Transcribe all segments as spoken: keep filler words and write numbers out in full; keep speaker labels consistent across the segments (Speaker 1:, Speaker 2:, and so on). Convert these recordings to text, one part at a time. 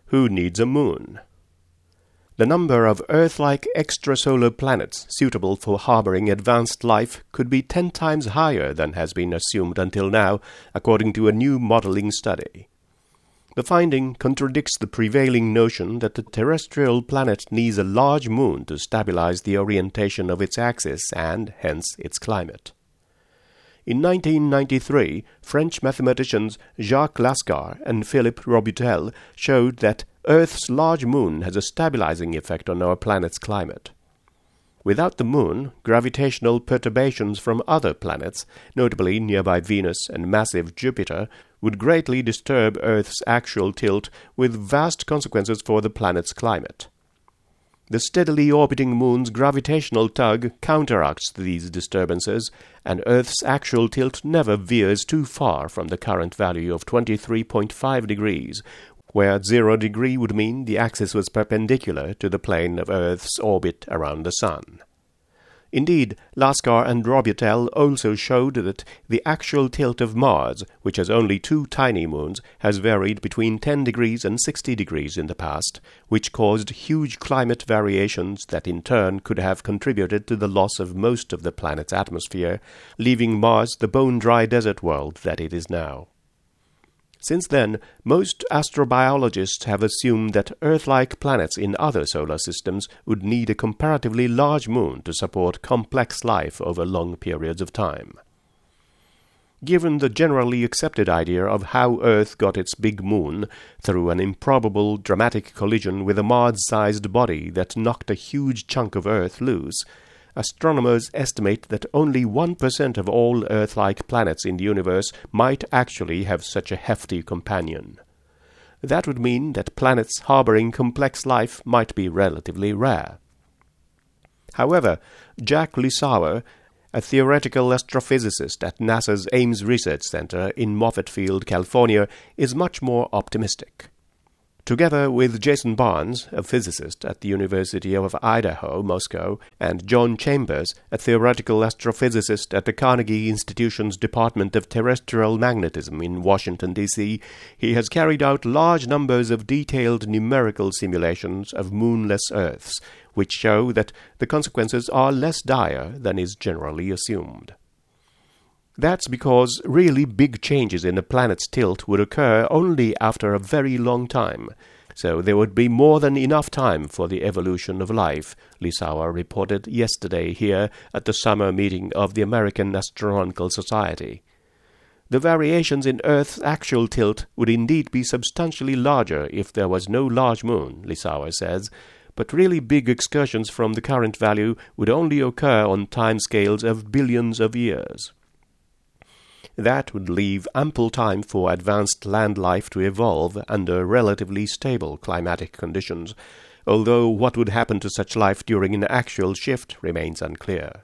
Speaker 1: who needs a moon? The number of Earth-like extrasolar planets suitable for harboring advanced life could be ten times higher than has been assumed until now, according to a new modeling study. The finding contradicts the prevailing notion that the terrestrial planet needs a large moon to stabilize the orientation of its axis and, hence, its climate. In nineteen ninety-three, French mathematicians Jacques Lascar and Philippe Robutel showed that Earth's large moon has a stabilizing effect on our planet's climate. Without the moon, gravitational perturbations from other planets, notably nearby Venus and massive Jupiter, would greatly disturb Earth's axial tilt with vast consequences for the planet's climate. The steadily orbiting moon's gravitational tug counteracts these disturbances, and Earth's axial tilt never veers too far from the current value of twenty-three point five degrees, where zero degree would mean the axis was perpendicular to the plane of Earth's orbit around the Sun. Indeed, Lascar and Robutel also showed that the axial tilt of Mars, which has only two tiny moons, has varied between ten degrees and sixty degrees in the past, which caused huge climate variations that in turn could have contributed to the loss of most of the planet's atmosphere, leaving Mars the bone-dry desert world that it is now. Since then, most astrobiologists have assumed that Earth-like planets in other solar systems would need a comparatively large moon to support complex life over long periods of time. Given the generally accepted idea of how Earth got its big moon through an improbable dramatic collision with a Mars-sized body that knocked a huge chunk of Earth loose, astronomers estimate that only one percent of all Earth-like planets in the universe might actually have such a hefty companion. That would mean that planets harboring complex life might be relatively rare. However, Jack Lissauer, a theoretical astrophysicist at NASA's Ames Research Center in Moffett Field, California, is much more optimistic. Together with Jason Barnes, a physicist at the University of Idaho, Moscow, and John Chambers, a theoretical astrophysicist at the Carnegie Institution's Department of Terrestrial Magnetism in Washington, D C, he has carried out large numbers of detailed numerical simulations of moonless Earths, which show that the consequences are less dire than is generally assumed. That's because really big changes in a planet's tilt would occur only after a very long time, so there would be more than enough time for the evolution of life, Lissauer reported yesterday here at the summer meeting of the American Astronomical Society. The variations in Earth's axial tilt would indeed be substantially larger if there was no large moon, Lissauer says, but really big excursions from the current value would only occur on timescales of billions of years. That would leave ample time for advanced land life to evolve under relatively stable climatic conditions, although what would happen to such life during an actual shift remains unclear.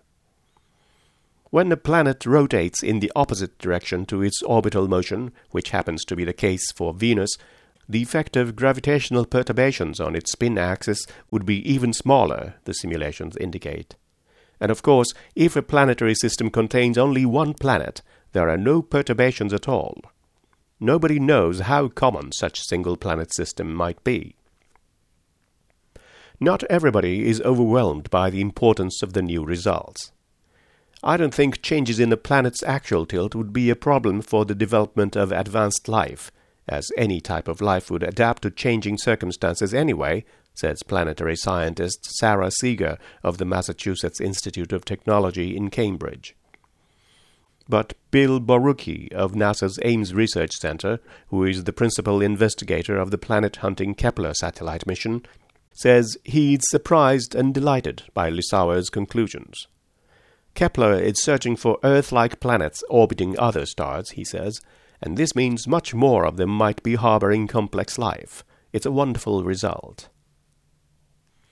Speaker 1: When a planet rotates in the opposite direction to its orbital motion, which happens to be the case for Venus, the effect of gravitational perturbations on its spin axis would be even smaller, the simulations indicate. And of course, if a planetary system contains only one planet, there are no perturbations at all. Nobody knows how common such a single-planet system might be. Not everybody is overwhelmed by the importance of the new results. I don't think changes in a planet's axial tilt would be a problem for the development of advanced life, as any type of life would adapt to changing circumstances anyway, says planetary scientist Sarah Seeger of the Massachusetts Institute of Technology in Cambridge. But Bill Borucki of NASA's Ames Research Center, who is the principal investigator of the planet-hunting Kepler satellite mission, says he's surprised and delighted by Lissauer's conclusions. Kepler is searching for Earth-like planets orbiting other stars, he says, and this means much more of them might be harboring complex life. It's a wonderful result.